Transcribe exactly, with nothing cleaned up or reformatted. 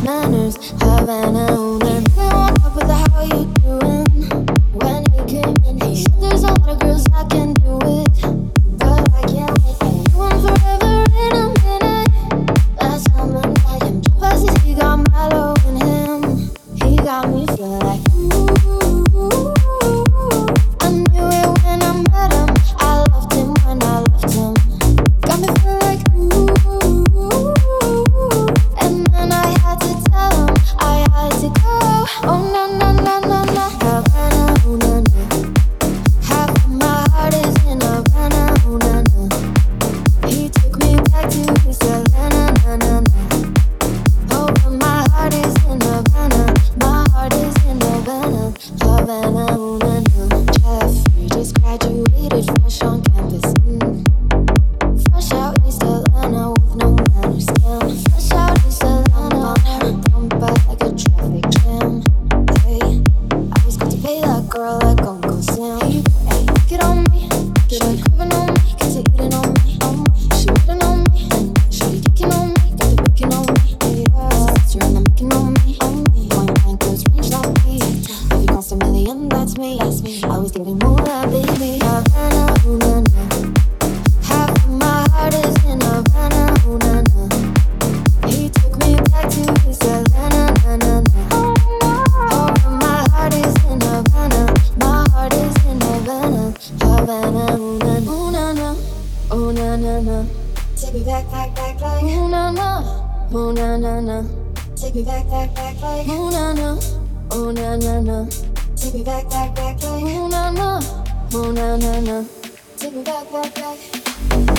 manners. Havana, ooh, na, na. Up with the how you doing? When he came in, he said there's a lot of girls I can do it, but I can't wait. You want forever in a minute. Last time I met him, two passes, he got mellow in him. He got me feeling like ooh. I knew it when I met him. I loved him when I left him. Got me feeling like ooh. And then I had to tell him I had to go. Oh na na na na na. Havana, ooh na na. Half of my heart is in Havana, ooh na na. He took me back to his Havana, na na na. Oh, but my heart is in Havana. My heart is in Havana, Havana, ooh na na. Jeffrey just graduated fresh on campus. Mm. Fresh out East Atlanta with no manners. Damn. Fresh out East Atlanta, bumped by like a traffic jam. Hey, I was going to pay that girl like Uncle Sam. Hey, hey, get on me, get on craving on me, cause you're eating on me, on me. She waiting on me, and she picking on me, got the picking on me. Hey, yeah, you're in the making on me, on me. Point blank, close range, like me. If you cost a million, that's me, that's me. I was thinking more that baby. Havana, ooh na na. Half of my heart is in Havana, ooh na na. He took me back to his Havana, na na na. Oh, but my heart is in Havana. My heart is in Havana, Havana, ooh na na. Ooh na na, ooh na na na. Take me back, back, back, like ooh na na, ooh na na na. Take me back, back, back, like ooh na na, ooh na na na. Take me back, back, back, like ooh na na, ooh na na na. Take me back, back, back.